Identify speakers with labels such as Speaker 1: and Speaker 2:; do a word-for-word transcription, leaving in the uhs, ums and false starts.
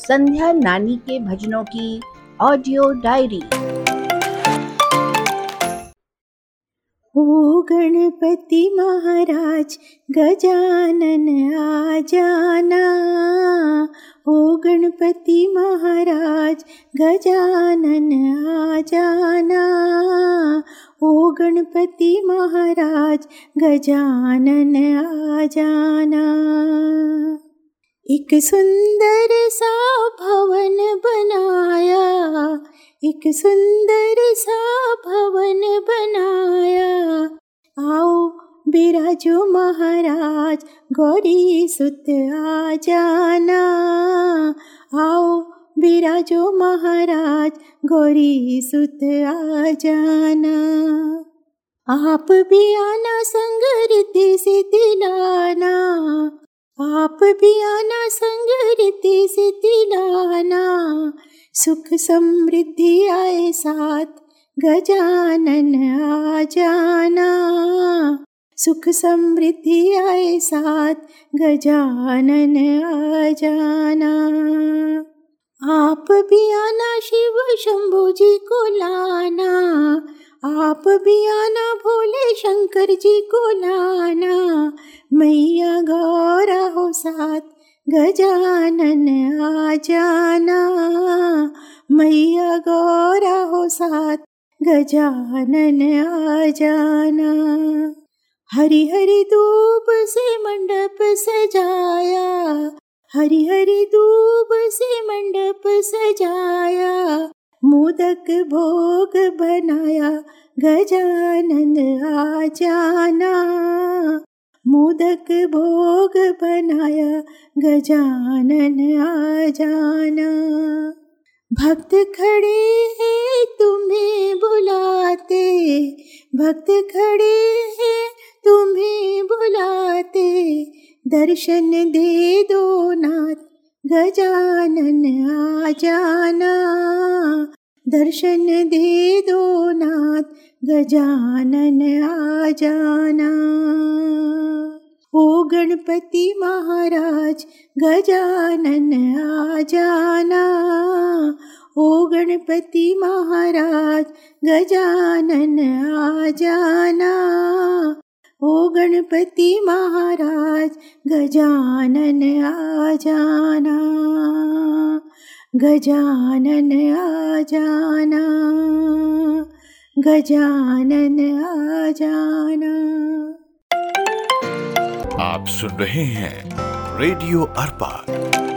Speaker 1: संध्या नानी के भजनों की ऑडियो डायरी।
Speaker 2: ओ गणपति महाराज गजानन आ जाना, ओ गणपति महाराज गजानन आ जाना, ओ गणपति महाराज गजानन आ जाना। एक सुंदर सा भवन बनाया, एक सुंदर सा भवन बनाया, आओ बिराजो महाराज गौरी सुत आ जाना, आओ बिराजो महाराज गौरी सुत आ जाना। आप भी आना संग रिद्धि सिद्धि लाना, आप भी आना संग रिद्धि सिद्धि लाना, सुख समृद्धि आए साथ गजानन आ जाना, सुख समृद्धि आए साथ गजानन आ जाना। आप भी आना शिव शंभू जी को लाना, आप भी आना भोले शंकर जी को लाना, मैया गौरा हो साथ गजानन आ जाना, मैया गौरा हो साथ गजानन आ जाना। हरी हरी धूप से मंडप सजाया, हरी हरी धूप से मंडप सजाया, मोदक भोग बनाया गजानन आ जाना, मोदक भोग बनाया गजानन आ जाना। भक्त खड़े हैं तुम्हें बुलाते, भक्त खड़े हैं तुम्हें बुलाते, दर्शन दे दो नाथ गजानन आ जाना, दर्शन दे दो नाथ गजानन आ जाना। ओ गणपति महाराज गजानन आ जाना, ओ गणपति महाराज गजानन आ जाना, ओ गणपति महाराज गजानन आ जाना, गजानन आ जाना, गजानन आ जाना।
Speaker 3: आप सुन रहे हैं रेडियो अर्पा।